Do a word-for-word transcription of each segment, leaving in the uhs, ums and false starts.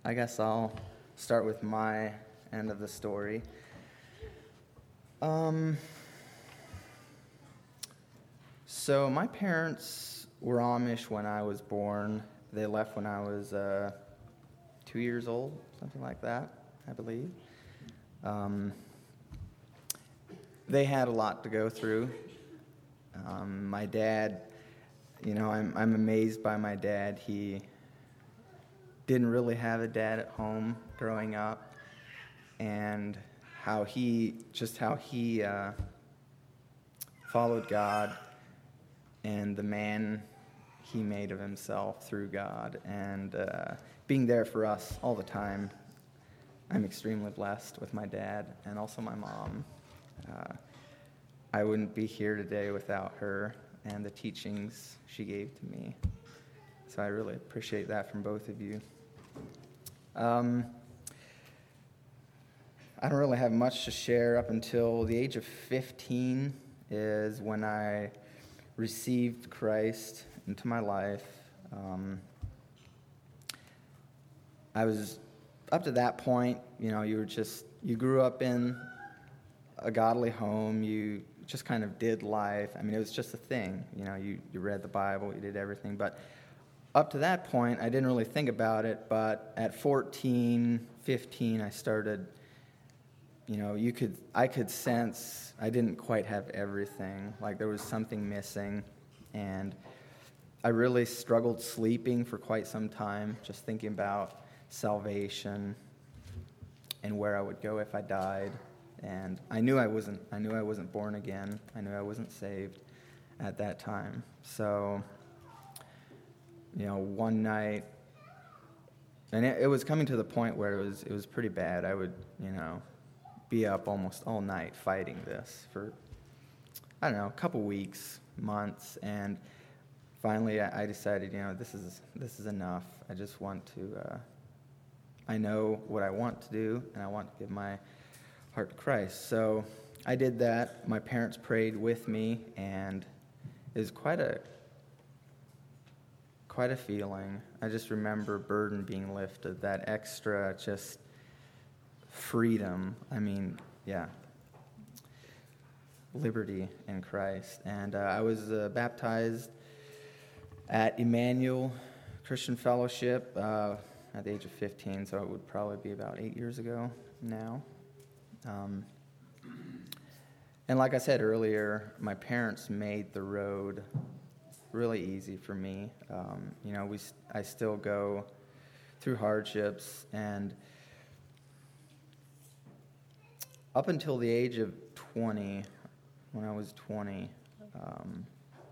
I guess I'll start with my end of the story. Um, so my parents were Amish when I was born. They left when I was uh, two years old, something like that, I believe. Um, they had a lot to go through. Um, my dad, you know, I'm I'm amazed by my dad. He didn't really have a dad at home growing up, and how he, just how he uh, followed God and the man he made of himself through God, and uh, being there for us all the time. I'm extremely blessed with my dad and also my mom. Uh, I wouldn't be here today without her and the teachings she gave to me. So I really appreciate that from both of you. Um, I don't really have much to share. Up until the age of fifteen is when I received Christ into my life. Um, I was, up to that point, you know, you were just, you grew up in a godly home, you just kind of did life. I mean, it was just a thing. You know, you, you read the Bible, you did everything. But up to that point, I didn't really think about it. But at fourteen, fifteen, I started, you know, you could, I could sense I didn't quite have everything. Like there was something missing. And I really struggled sleeping for quite some time, just thinking about salvation and where I would go if I died. And I knew I wasn't I knew I wasn't born again. I knew I wasn't saved at that time. So, you know, one night, and it, it was coming to the point where it was it was pretty bad. I would, you know, be up almost all night fighting this for, I don't know, a couple weeks, months, and finally I, I decided, you know, this is this is enough. I just want to, uh, I know what I want to do, and I want to give my heart to Christ. So I did that. My parents prayed with me, and it was quite a quite a feeling. I just remember burden being lifted, that extra just freedom. I mean, yeah, liberty in Christ. And uh, I was uh, baptized at Emmanuel Christian Fellowship uh, at the age of fifteen, so it would probably be about eight years ago now. Um, and like I said earlier, my parents made the road really easy for me. Um, you know, we I still go through hardships, and up until the age of twenty, when I was twenty, um,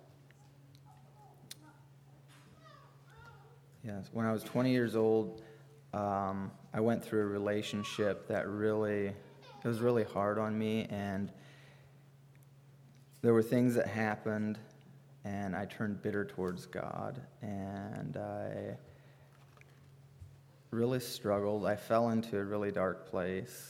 yes, when I was twenty years old, um, I went through a relationship that really, it was really hard on me, and there were things that happened, and I turned bitter towards God, and I really struggled. I fell into a really dark place.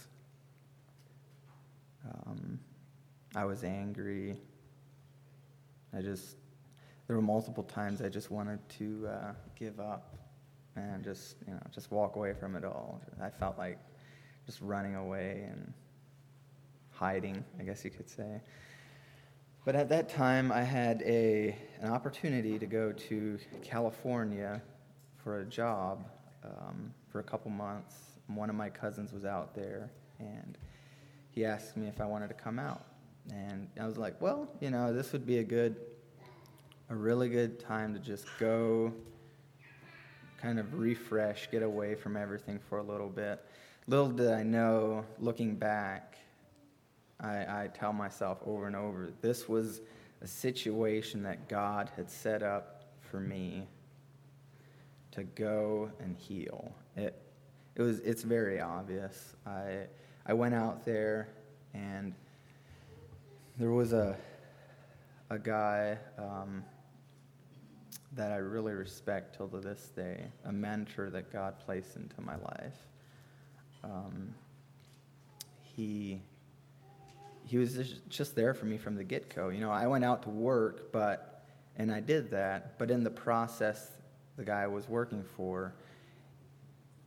Um, I was angry. I just, there were multiple times I just wanted to uh, give up and just, you know, just walk away from it all. I felt like just running away and hiding, I guess you could say. But at that time, I had a an opportunity to go to California for a job um, for a couple months. One of my cousins was out there, and he asked me if I wanted to come out. And I was like, well, you know, this would be a good, a really good time to just go kind of refresh, get away from everything for a little bit. Little did I know, looking back, I, I tell myself over and over, this was a situation that God had set up for me to go and heal. It it was it's very obvious. I I went out there, and there was a a guy um, that I really respect till to this day, a mentor that God placed into my life. Um, he. He was just there for me from the get-go. You know, I went out to work, but, and I did that, but in the process, the guy I was working for,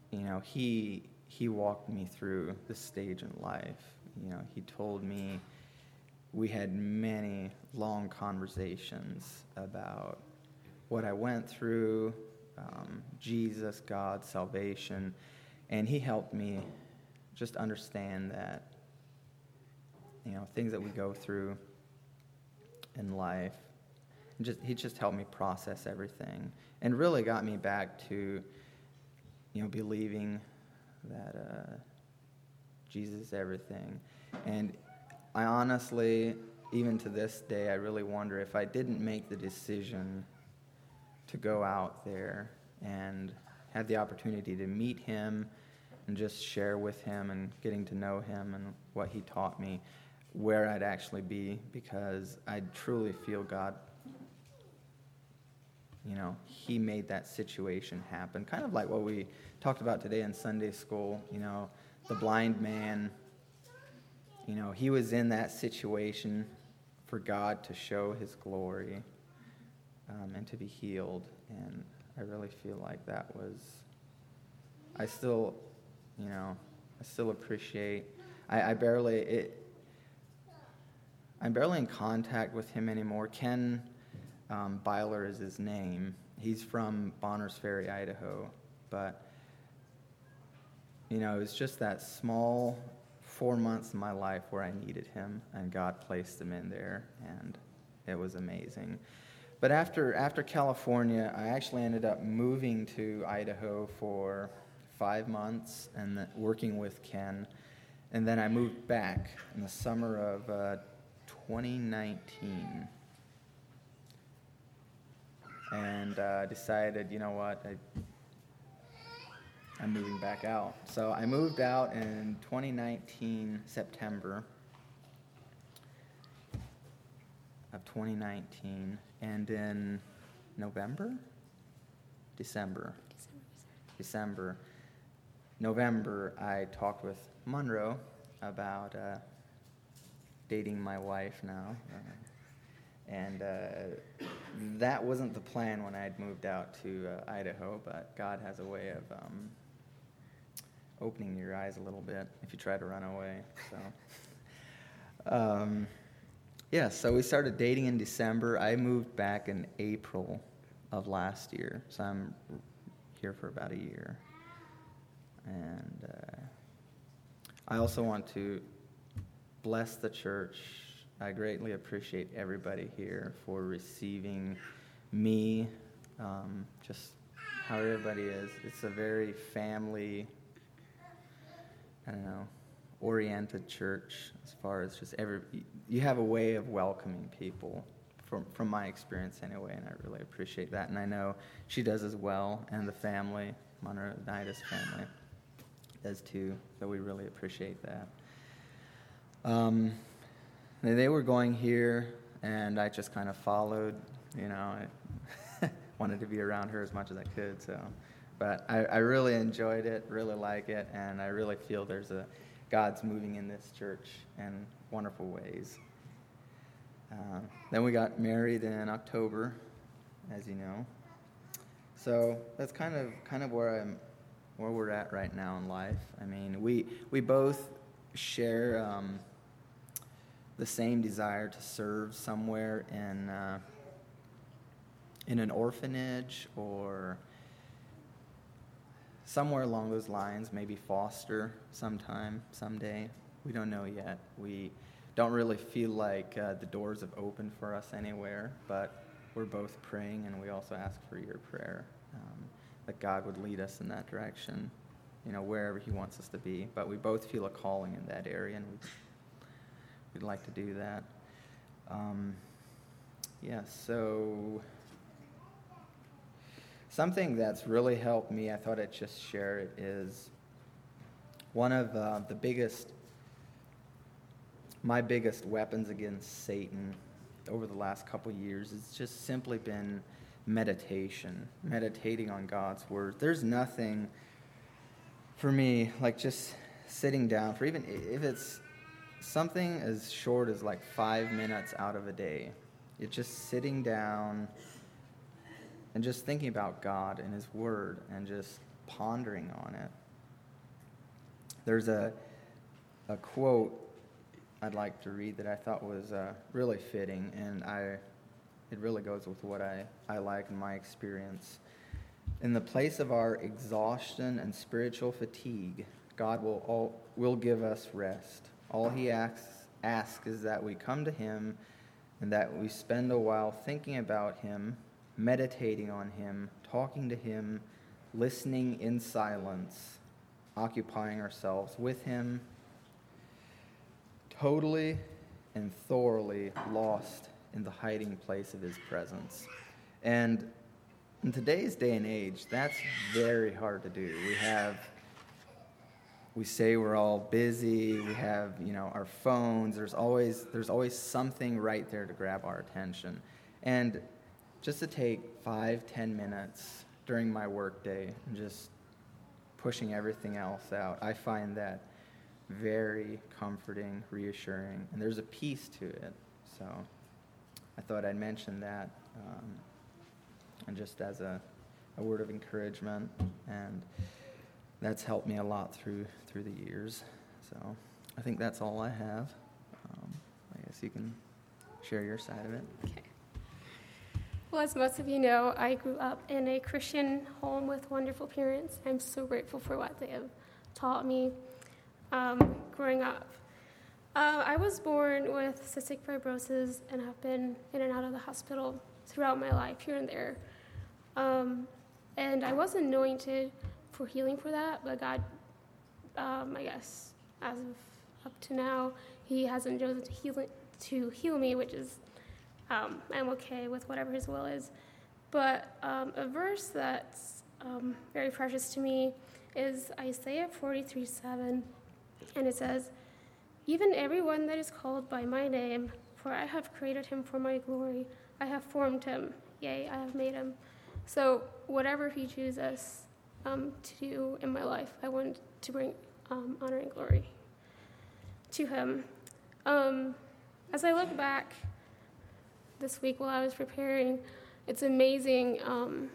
you know, he he walked me through this stage in life. You know, he told me, we had many long conversations about what I went through, um, Jesus, God, salvation, and he helped me just understand that, you know, things that we go through in life, and just he just helped me process everything, and really got me back to, you know, believing that uh, Jesus is everything. And I honestly, even to this day, I really wonder if I didn't make the decision to go out there and have the opportunity to meet him and just share with him and getting to know him and what he taught me, where I'd actually be, because I truly feel God, you know, he made that situation happen. Kind of like what we talked about today in Sunday school, you know, the blind man, you know, he was in that situation for God to show his glory um, and to be healed. And I really feel like that was, I still, you know, I still appreciate, I, I barely, it, I'm barely in contact with him anymore. Ken um, Byler is his name. He's from Bonners Ferry, Idaho. But, you know, it was just that small four months in my life where I needed him, and God placed him in there, and it was amazing. But after after California, I actually ended up moving to Idaho for five months and then working with Ken. And then I moved back in the summer of uh, twenty nineteen. And uh, decided, you know what, I, I'm moving back out. So I moved out in twenty nineteen, September of twenty nineteen. And in November? December. December. November, I talked with Monroe about uh, dating my wife now. Uh, and uh, that wasn't the plan when I had moved out to uh, Idaho, but God has a way of um, opening your eyes a little bit if you try to run away. So, um, yeah, so we started dating in December. I moved back in April of last year, so I'm here for about a year. And uh, I also want to bless the church. I greatly appreciate everybody here for receiving me, um, just how everybody is. It's a very family, I don't know, oriented church as far as just every, you have a way of welcoming people, from from my experience anyway, and I really appreciate that. And I know she does as well, and the family, Monroe Nidus family, does too, so we really appreciate that. Um, they were going here, and I just kind of followed, you know, I wanted to be around her as much as I could, so, but I, I really enjoyed it, really like it, and I really feel there's a, God's moving in this church in wonderful ways. Uh, then we got married in October, as you know. So that's kind of kind of where I'm, where we're at right now in life. I mean, we we both share um, the same desire to serve somewhere in uh, in an orphanage or somewhere along those lines. Maybe foster sometime, someday. We don't know yet. We don't really feel like uh, the doors have opened for us anywhere, but we're both praying, and we also ask for your prayer, um, that God would lead us in that direction, you know, wherever he wants us to be. But we both feel a calling in that area, and we'd, we'd like to do that. Um, yeah, so something that's really helped me, I thought I'd just share it, is one of uh, the biggest My biggest weapons against Satan over the last couple years has just simply been meditation, meditating on God's word. There's nothing for me like just sitting down for, even if it's something as short as like five minutes out of a day. It's just sitting down and just thinking about God and his word and just pondering on it. there's a a quote I'd like to read that I thought was uh, really fitting, and I it really goes with what I, I like in my experience. In the place of our exhaustion and spiritual fatigue, God will all, will give us rest. All he asks, asks is that we come to him and that we spend a while thinking about him, meditating on him, talking to him, listening in silence, occupying ourselves with him, totally and thoroughly lost in the hiding place of his presence. And in today's day and age, that's very hard to do. We have, we say we're all busy, we have, you know, our phones, there's always, there's always something right there to grab our attention. And just to take five, ten minutes during my workday and just pushing everything else out, I find that very comforting, reassuring, and there's a peace to it. So I thought I'd mention that, um, and just as a, a word of encouragement, and that's helped me a lot through through the years. So I think that's all I have. Um, I guess you can share your side of it. Okay. Well, as most of you know, I grew up in a Christian home with wonderful parents. I'm so grateful for what they have taught me um, growing up. Uh, I was born with cystic fibrosis and have been in and out of the hospital throughout my life, here and there. Um, and I was anointed for healing for that, but God, um, I guess, as of up to now, he hasn't chosen to heal it, to heal me, which is, um, I'm okay with whatever his will is. But um, a verse that's um, very precious to me is Isaiah forty-three seven, and it says, "Even everyone that is called by my name, for I have created him for my glory. I have formed him, yea, I have made him." So whatever he chooses um, to do in my life, I want to bring um, honor and glory to him. Um, as I look back this week while I was preparing, it's amazing um,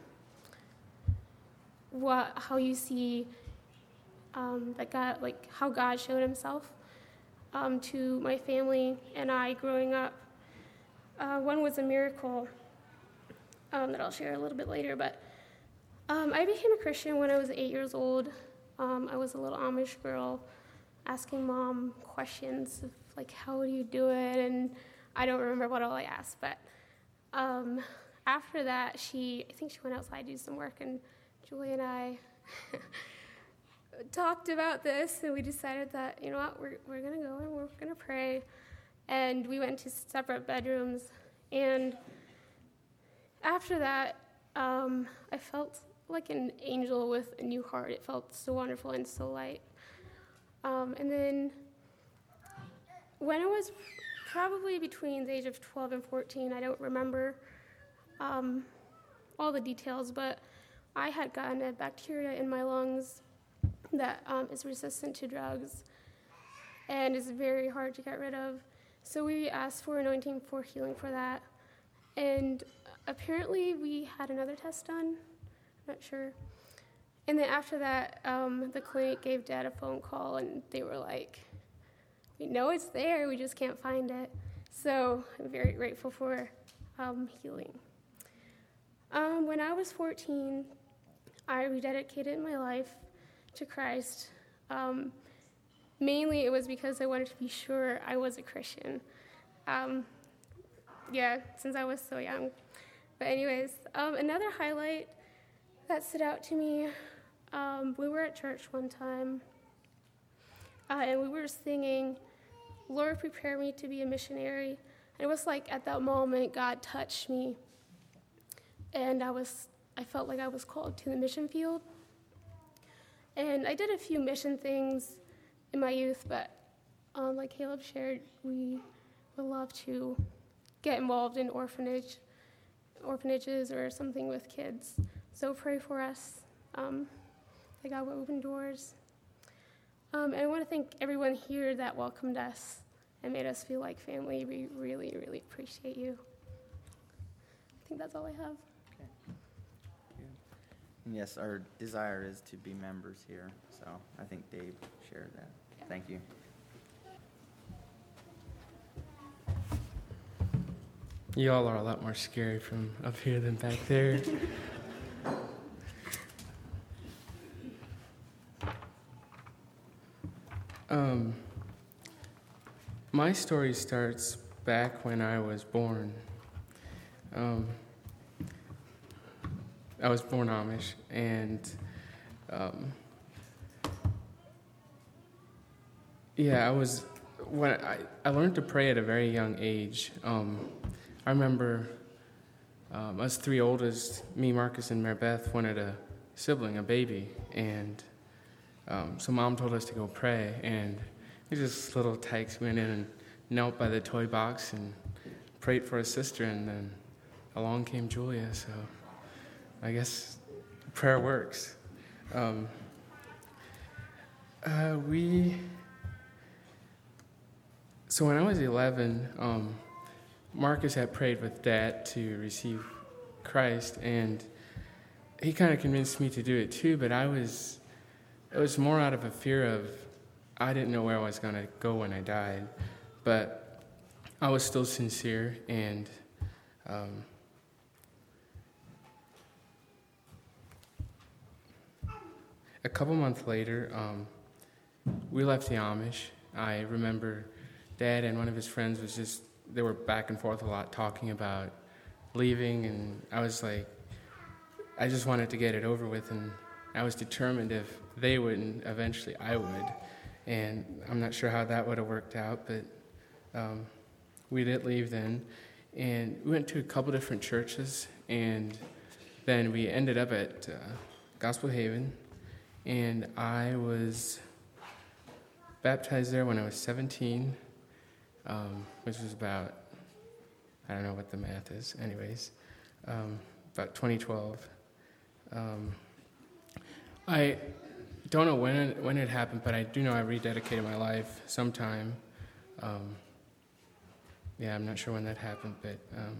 what how you see um, that God, like how God showed himself um, to my family and I growing up. Uh, one was a miracle um, that I'll share a little bit later, but um, I became a Christian when I was eight years old. Um, I was a little Amish girl asking mom questions of, like, how do you do it? And I don't remember what all I asked, but um, after that, she, I think she went outside to do some work, and Julie and I talked about this, and we decided that, you know what, we're, we're going to go and we're going to pray. And we went to separate bedrooms, and after that, um, I felt like an angel with a new heart. It felt so wonderful and so light. Um, and then when I was probably between the age of twelve and fourteen, I don't remember um, all the details, but I had gotten a bacteria in my lungs that um, is resistant to drugs and is very hard to get rid of. So we asked for anointing for healing for that. And apparently we had another test done. I'm not sure. And then after that, um, the clinic gave Dad a phone call, and they were like, "We know it's there, we just can't find it." So I'm very grateful for um, healing. Um, when I was fourteen, I rededicated my life to Christ. Um, mainly it was because I wanted to be sure I was a Christian. Um, yeah, since I was so young. But anyways, um, another highlight that stood out to me, um, we were at church one time, uh, and we were singing, "Lord, prepare me to be a missionary." And it was like at that moment, God touched me, and I was, I felt like I was called to the mission field. And I did a few mission things in my youth, but um, like Caleb shared, we would love to get involved in orphanage, orphanages or something with kids. So pray for us um, that God will open doors. Um, and I want to thank everyone here that welcomed us and made us feel like family. We really, really appreciate you. I think that's all I have. Okay. And yes, our desire is to be members here, so I think Dave shared that. Yeah. Thank you. You all are a lot more scary from up here than back there. um, my story starts back when I was born. Um, I was born Amish, and um, yeah, I was when I, I learned to pray at a very young age. Um, I remember um, us three oldest, me, Marcus, and Mary Beth, wanted a sibling, a baby, and um, so Mom told us to go pray, and we just little tykes went in and knelt by the toy box and prayed for a sister, and then along came Julia, so I guess prayer works. Um, uh, we, so when I was eleven, um, Marcus had prayed with Dad to receive Christ, and he kind of convinced me to do it too, but I was, it was more out of a fear of, I didn't know where I was going to go when I died, but I was still sincere, and um, a couple months later, um, we left the Amish. I remember Dad and one of his friends was just, they were back and forth a lot talking about leaving, and I was like, I just wanted to get it over with, and I was determined if they wouldn't, eventually I would. And I'm not sure how that would have worked out, but um, we did leave then. And we went to a couple different churches, and then we ended up at uh, Gospel Haven, and I was baptized there when I was seventeen, um, which was about, I don't know what the math is, anyways, um, about twenty twelve. Um, I don't know when it, when it happened, but I do know I rededicated my life sometime. Um, yeah, I'm not sure when that happened, but um,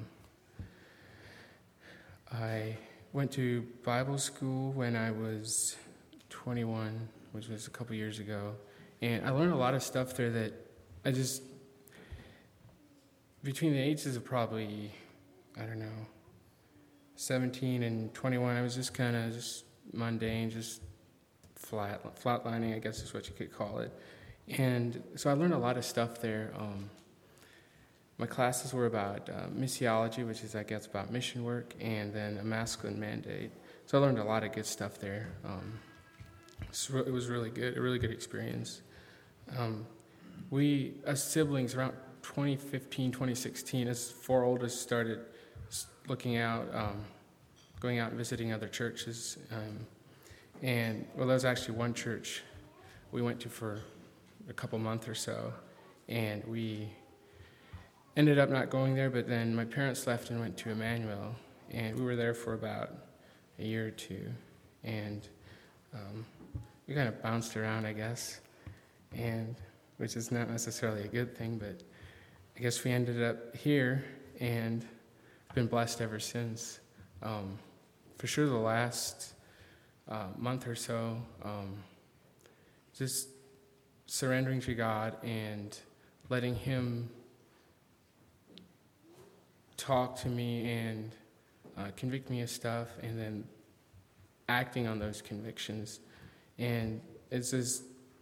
I went to Bible school when I was twenty-one, which was a couple years ago, and I learned a lot of stuff there that I just, between the ages of probably, I don't know, seventeen and twenty-one, I was just kind of just mundane, just flat, flatlining, I guess is what you could call it. And so I learned a lot of stuff there. Um, my classes were about uh, missiology, which is, I guess, about mission work, and then a masculine mandate. So I learned a lot of good stuff there. Um, it was really good, a really good experience. Um, we, as siblings, around twenty fifteen, twenty sixteen, as four oldest, started looking out, um, going out and visiting other churches. Um, and, well, there was actually one church we went to for a couple months or so, and we ended up not going there, but then my parents left and went to Emmanuel, and we were there for about a year or two, and um, we kind of bounced around, I guess, and which is not necessarily a good thing, but I guess we ended up here and been blessed ever since. Um, for sure the last uh, month or so, um, just surrendering to God and letting Him talk to me and uh, convict me of stuff, and then acting on those convictions. And it's just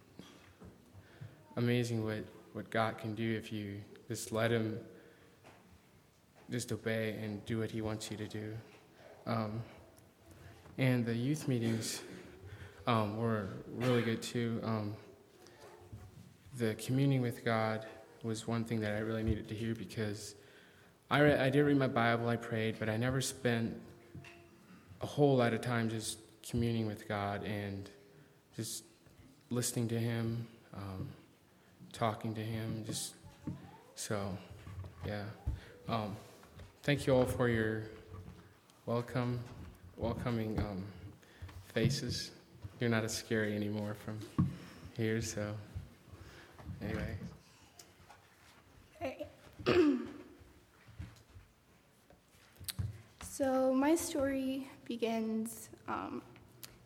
amazing what, what God can do if you just let Him just obey and do what He wants you to do. Um, and the youth meetings um, were really good too. Um, the communing with God was one thing that I really needed to hear, because I, re- I did read my Bible, I prayed, but I never spent a whole lot of time just communing with God and just listening to Him, um, talking to Him, just so, yeah. Um, thank you all for your welcome, welcoming um, faces. You're not as scary anymore from here, so anyway. Hey. So my story begins um,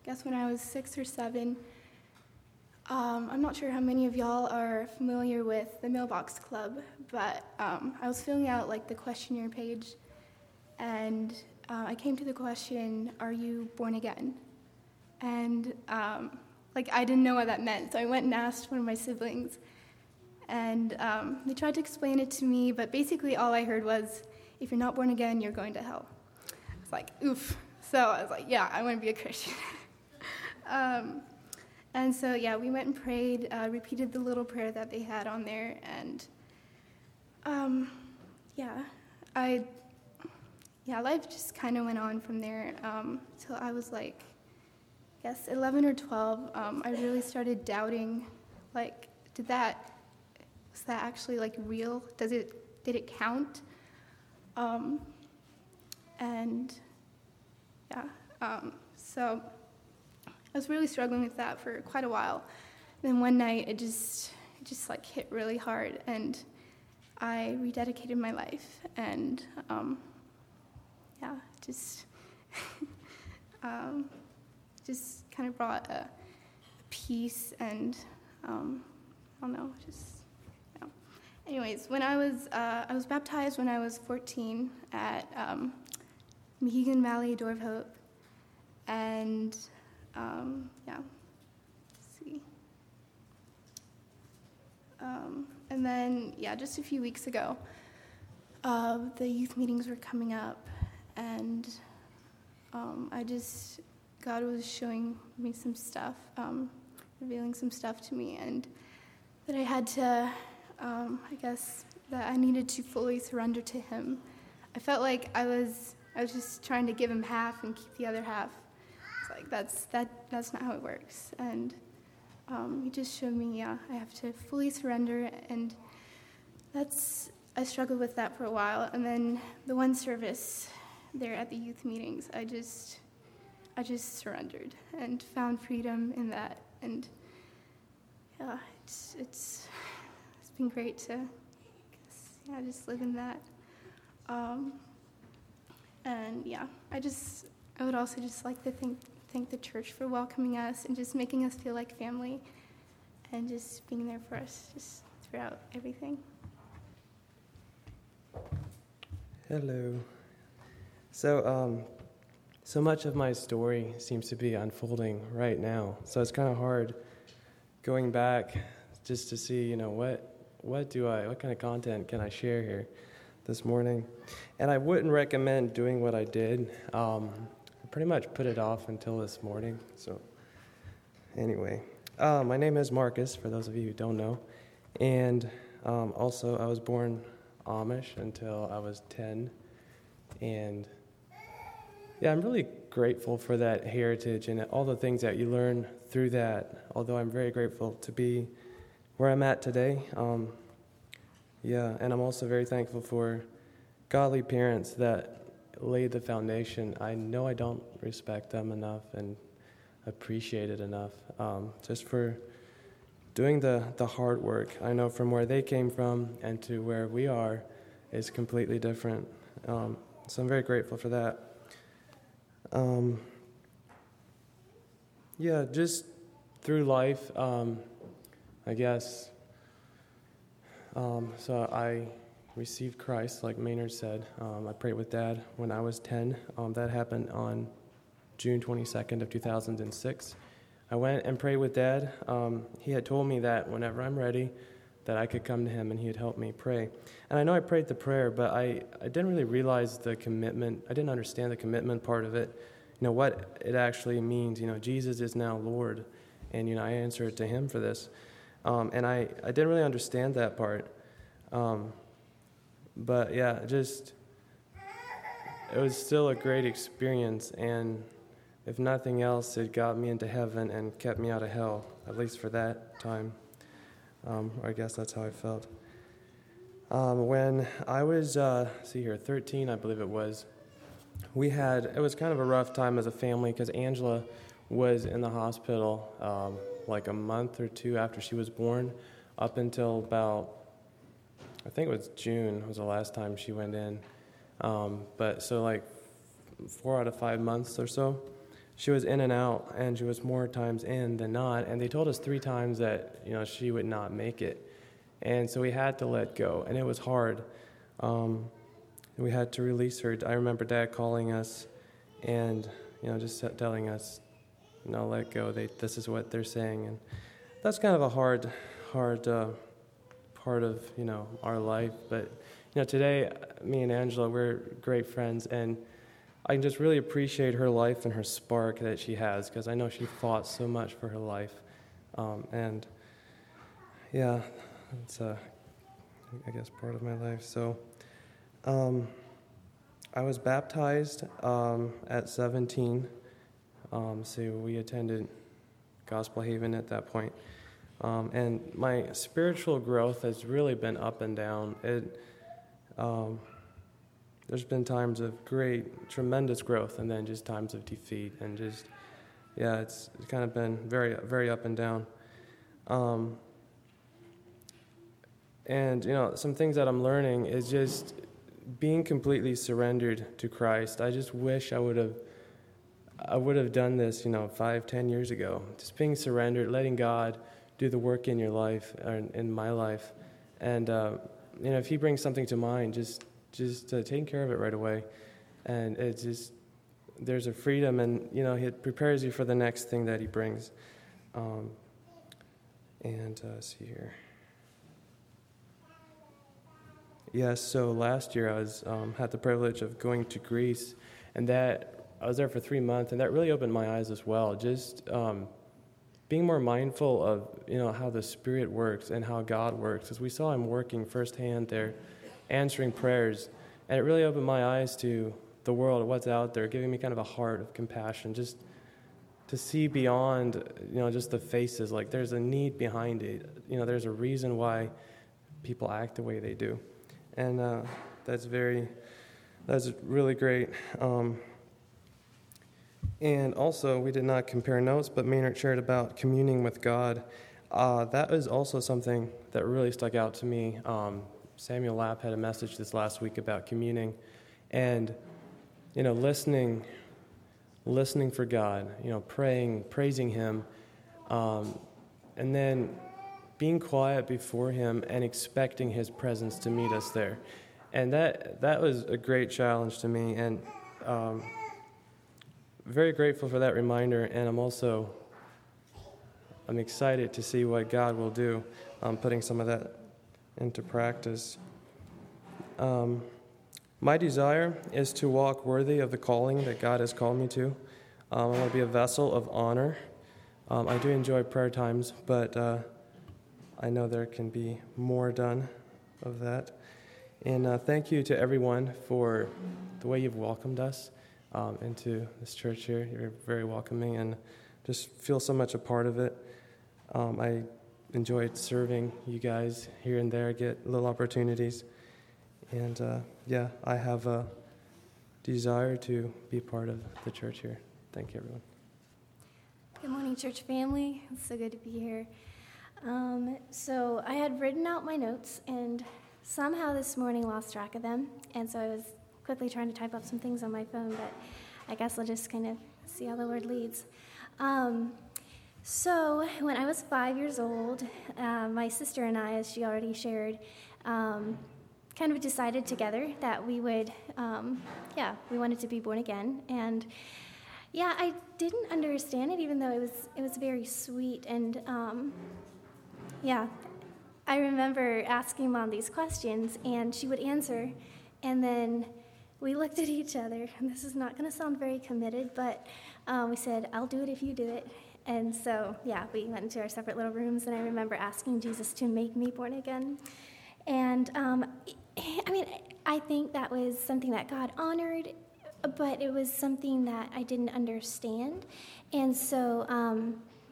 guess when I was six or seven. Um, I'm not sure how many of y'all are familiar with the Mailbox Club, but um, I was filling out like the questionnaire page, and uh, I came to the question, "Are you born again?" And um, like I didn't know what that meant, so I went and asked one of my siblings, and um, they tried to explain it to me, but basically all I heard was, "If you're not born again, you're going to hell." It's like, oof. So I was like, yeah, I want to be a Christian. um, And so, yeah, we went and prayed, uh, repeated the little prayer that they had on there, and, um, yeah, I, yeah, life just kind of went on from there um, till I was, like, I guess eleven or twelve. Um, I really started doubting, like, did that, was that actually, like, real? Does it, did it count? Um, and, yeah, um, so... I was really struggling with that for quite a while. Then one night, it just, it just like hit really hard, and I rededicated my life, and um, yeah, just, um, just kind of brought a, a peace, and um, I don't know, just. You know. Anyways, when I was, uh, I was baptized when I was fourteen at um, Mohegan Valley Door of Hope, and. Um, yeah, let's see. Um, and then, yeah, just a few weeks ago, uh, the youth meetings were coming up, and um, I just, God was showing me some stuff, um, revealing some stuff to me, and that I had to, um, I guess, that I needed to fully surrender to Him. I felt like I was, I was just trying to give Him half and keep the other half. Like that's that that's not how it works, and um, he just showed me, yeah, I have to fully surrender, and that's I struggled with that for a while. And then the one service there at the youth meetings, I just I just surrendered and found freedom in that, and yeah, it's it's it's been great to guess, yeah just live in that, um, and yeah, I just I would also just like to thank. thank the church for welcoming us and just making us feel like family and just being there for us just throughout everything. Hello. So, um, so much of my story seems to be unfolding right now. So it's kind of hard going back just to see, you know, what what do I, what kind of content can I share here this morning? And I wouldn't recommend doing what I did. Um, pretty much put it off until this morning. So anyway, uh, my name is Marcus, for those of you who don't know. And um, also, I was born Amish until I was ten. And yeah, I'm really grateful for that heritage and all the things that you learn through that, although I'm very grateful to be where I'm at today. Um, yeah, and I'm also very thankful for godly parents that laid the foundation. I know I don't respect them enough and appreciate it enough, um, just for doing the, the hard work. I know from where they came from and to where we are is completely different. Um, so I'm very grateful for that. Um, yeah, just through life, um, I guess, um, so I received Christ, like Maynard said. Um, I prayed with Dad when I was ten. Um, that happened on June twenty-second of two thousand six. I went and prayed with Dad. Um, he had told me that whenever I'm ready, that I could come to him and he would help me pray. And I know I prayed the prayer, but I, I didn't really realize the commitment. I didn't understand the commitment part of it, you know, what it actually means. You know, Jesus is now Lord, and, you know, I answer to him for this. Um, and I, I didn't really understand that part. Um, But yeah, just, it was still a great experience, and if nothing else, it got me into heaven and kept me out of hell, at least for that time. Um, I guess that's how I felt. Um, when I was, uh, see here, thirteen, I believe it was, we had, it was kind of a rough time as a family because Angela was in the hospital um, like a month or two after she was born, up until about, I think it was June was the last time she went in. Um, but so like four out of five months or so, she was in and out, and she was more times in than not. And they told us three times that, you know, she would not make it. And so we had to let go, and it was hard. Um, we had to release her. I remember Dad calling us and, you know, just telling us, you know, let go. They, this is what they're saying. And that's kind of a hard, hard uh, part of, you know, our life. But, you know, today, me and Angela, we're great friends, and I can just really appreciate her life and her spark that she has, because I know she fought so much for her life. Um, and, yeah, it's, uh, I guess, part of my life. So, um, I was baptized um, at seventeen. Um, so we attended Gospel Haven at that point. Um, and my spiritual growth has really been up and down. It, um, there's been times of great, tremendous growth, and then just times of defeat, and just, yeah, it's, it's kind of been very, very up and down. Um, and, you know, some things that I'm learning is just being completely surrendered to Christ. I just wish I would have I would have done this, you know, five, ten years ago. Just being surrendered, letting God do the work in your life, or in my life. And, uh, you know, if he brings something to mind, just just uh, taking care of it right away. And it's just, there's a freedom, and, you know, he prepares you for the next thing that he brings. Um, and uh, let's see here. Yes, so last year I was um, had the privilege of going to Greece, and that I was there for three months, and that really opened my eyes as well. Just um, being more mindful of, you know, how the Spirit works and how God works, as we saw him working firsthand there, answering prayers, and it really opened my eyes to the world, what's out there, giving me kind of a heart of compassion, just to see beyond, you know, just the faces. Like, there's a need behind it. You know, there's a reason why people act the way they do. And uh, that's very, that's really great. Um, and also, we did not compare notes, but Maynard shared about communing with God. Uh, that is also something that really stuck out to me. Um, Samuel Lapp had a message this last week about communing, and, you know, listening, listening for God, you know, praying, praising him, um, and then being quiet before him and expecting his presence to meet us there. And that that was a great challenge to me, and um, very grateful for that reminder. And I'm also, I'm excited to see what God will do, um, putting some of that into practice. Um, my desire is to walk worthy of the calling that God has called me to. Um, I want to be a vessel of honor. Um, I do enjoy prayer times, but uh, I know there can be more done of that. And uh, thank you to everyone for the way you've welcomed us um, into this church here. You're very welcoming, and just feel so much a part of it. Um, I enjoyed serving you guys here and there, get little opportunities. And uh, yeah, I have a desire to be part of the church here. Thank you, everyone. Good morning, church family. It's so good to be here. Um, so I had written out my notes, and somehow this morning lost track of them. And so I was quickly trying to type up some things on my phone, but I guess I'll just kind of see how the Lord leads. Um, so when I was five years old, uh, my sister and I, as she already shared, um, kind of decided together that we would, um, yeah, we wanted to be born again. And yeah, I didn't understand it, even though it was it was very sweet. And um, yeah, I remember asking Mom these questions, and she would answer, and then we looked at each other, and this is not going to sound very committed, but um, we said, "I'll do it if you do it." And so, yeah, we went into our separate little rooms, and I remember asking Jesus to make me born again. And, um, I mean, I think that was something that God honored, but it was something that I didn't understand. And so um,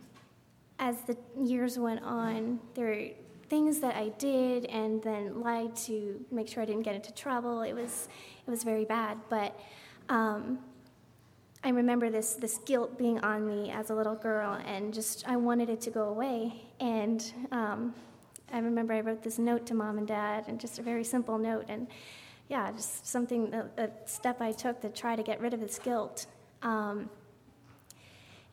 as the years went on, there were things that I did and then lied to make sure I didn't get into trouble. It was it was very bad. But um, I remember this this guilt being on me as a little girl, and just I wanted it to go away. And um, I remember I wrote this note to Mom and Dad, and just a very simple note, and yeah, just something, a, a step I took to try to get rid of this guilt. Um,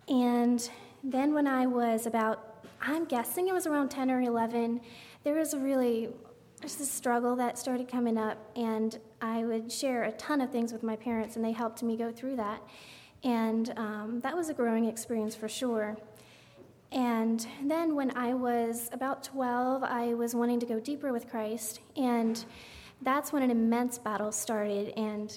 And then when I was about, I'm guessing it was around ten or eleven, there was a really, just a struggle that started coming up, and I would share a ton of things with my parents, and they helped me go through that. And um, that was a growing experience for sure. And then when I was about twelve, I was wanting to go deeper with Christ, and that's when an immense battle started, and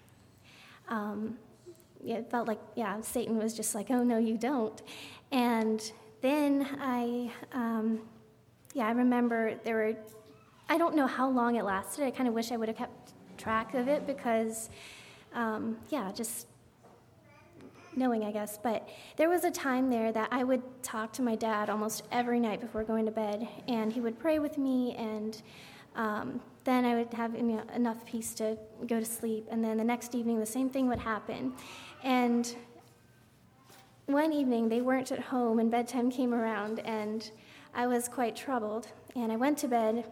um, it felt like, yeah, Satan was just like, oh, no, you don't. And then I, um, yeah, I remember there were, I don't know how long it lasted. I kind of wish I would have kept track of it because, um, yeah, just knowing, I guess. But there was a time there that I would talk to my dad almost every night before going to bed, and he would pray with me, and um, then I would have, you know, enough peace to go to sleep. And then the next evening, the same thing would happen. And one evening, they weren't at home, and bedtime came around, and I was quite troubled. And I went to bed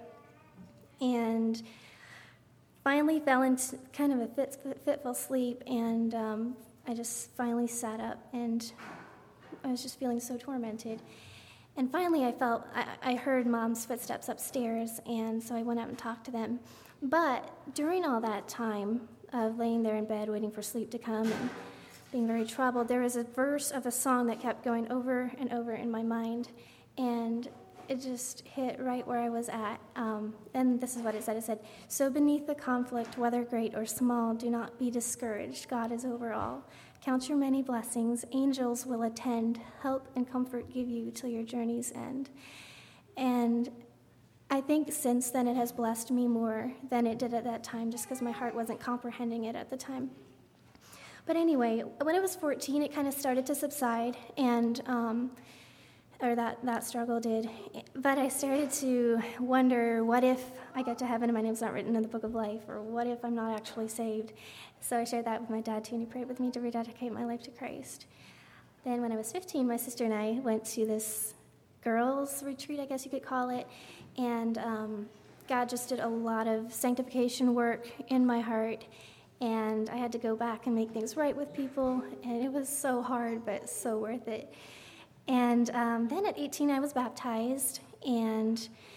and finally fell into kind of a fit, fitful sleep, and um, I just finally sat up, and I was just feeling so tormented. And finally, I felt, I, I heard Mom's footsteps upstairs, and so I went out and talked to them. But during all that time of laying there in bed, waiting for sleep to come and being very troubled, there was a verse of a song that kept going over and over in my mind, and it just hit right where I was at. Um, and this is what it said. It said, "So beneath the conflict, whether great or small, do not be discouraged. God is over all. Count your many blessings. Angels will attend. Help and comfort give you till your journey's end." And I think since then it has blessed me more than it did at that time, just because my heart wasn't comprehending it at the time. But anyway, when I was fourteen, it kind of started to subside, and um, or that, that struggle did. But I started to wonder, what if I get to heaven and my name's not written in the book of life, or what if I'm not actually saved? So I shared that with my dad, too, and he prayed with me to rededicate my life to Christ. Then when I was fifteen, my sister and I went to this girls' retreat, I guess you could call it, and um, God just did a lot of sanctification work in my heart, and I had to go back and make things right with people, and it was so hard, but so worth it. And um, then at eighteen, I was baptized, and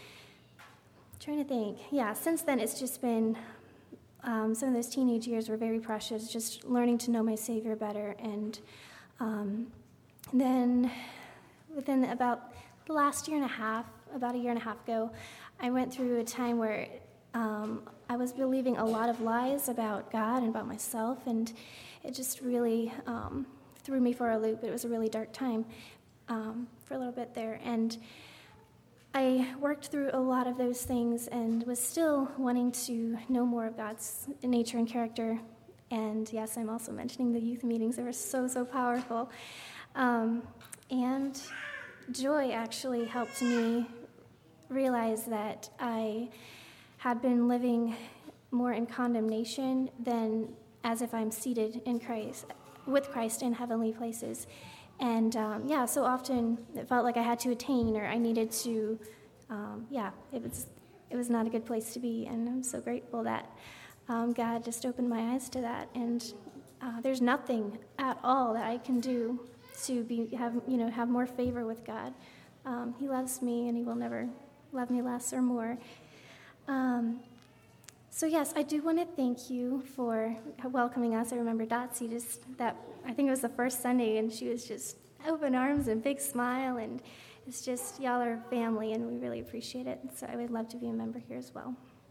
I'm trying to think. Yeah, since then, it's just been, um, some of those teenage years were very precious, just learning to know my Savior better. And um, then within about the last year and a half, about a year and a half ago, I went through a time where um, I was believing a lot of lies about God and about myself, and it just really um, threw me for a loop. It was a really dark time. Um, for a little bit there, and I worked through a lot of those things and was still wanting to know more of God's nature and character. And yes, I'm also mentioning the youth meetings. They were so, so powerful. Um, and Joy actually helped me realize that I had been living more in condemnation than as if I'm seated in Christ, with Christ in heavenly places. And, um, yeah, so often it felt like I had to attain, or I needed to, um, yeah, it was it was not a good place to be. And I'm so grateful that um, God just opened my eyes to that. And uh, there's nothing at all that I can do to be have, you know, have more favor with God. Um, he loves me, and he will never love me less or more. Um, so, yes, I do want to thank you for welcoming us. I remember Dotsie just that, I think it was the first Sunday, and she was just open arms and big smile, and it's just, y'all are family, and we really appreciate it. So I would love to be a member here as well.